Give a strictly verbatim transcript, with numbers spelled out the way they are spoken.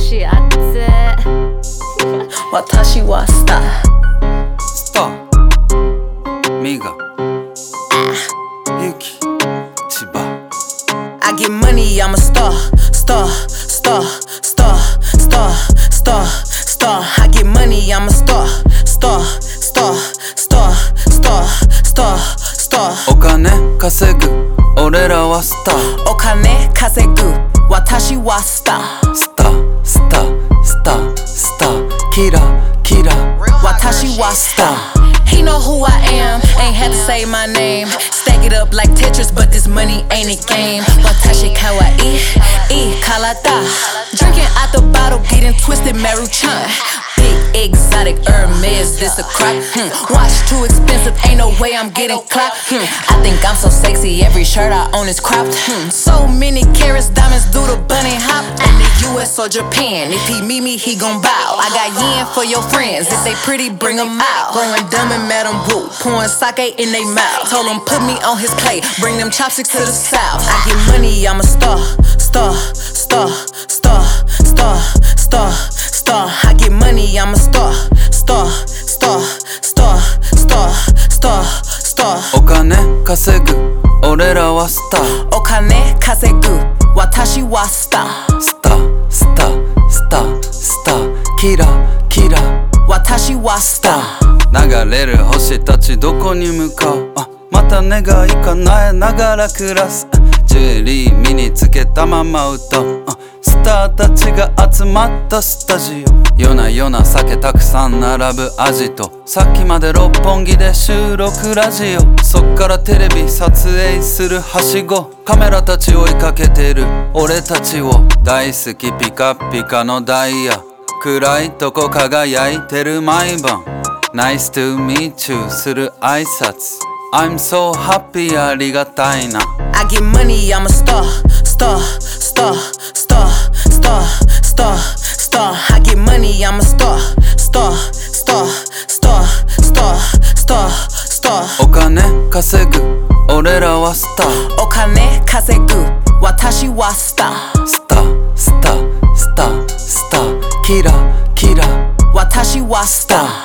しあって私はスタースターミガユキ千葉 I get money, I'm a star, star, star, star, star, star, star. I get money, I'm a star, star, star, star, star, star, star. お金稼ぐ俺らはスターお金稼ぐ私はスタースタースタースタースターキラキラ私はスター He know who I am, ain't had to say my name. Stack it up like Tetris, but this money ain't a game. Watashi kawaii, e karada. Drinking out the bottle, getting twisted, Maruchan. Big exotic Hermes, this a crop. Hmm. Watch too expensive, ain't no way I'm getting clapped. Hmm. I think I'm so sexy, every shirt I own is cropped. Hmm. So many carats, diamonds do the bunny hop. In the U S or Japan, if he meet me, he gon' bow. I got yen for your friends, if they pretty, bring them out. Going dumb and Madam Woo, pouring sake in they mouth. Told him put me on his plate, bring them chopsticks to the south. I get money, I'm a star, star, star, star, star, star, star. I get money, I'm a star, star, star, star, star, star, star. お金稼ぐ俺らはスターお金稼ぐ私はスタースタースタースタースターキラキラ私はスター流れる星たちどこに向かうあまた願い叶えながら暮らすジュエリー身につけたまま歌うあスターたちが集まったスタジオ夜な夜な酒たくさん並ぶアジトさっきまで六本木で収録ラジオそっからテレビ撮影するはしごカメラたち追いかけてる俺たちを大好きピカピカのダイヤ暗いとこ輝いてる毎晩Nice to meet you する挨拶 I'm so happy ありがたいな I get money, I'm a star, star, star, star, star, star, star. I get money, I'm a star, star, star, star, star, star, star. お金稼ぐ俺らはスターお金稼ぐ私はスタースタースタースタースターキラキラ私はスター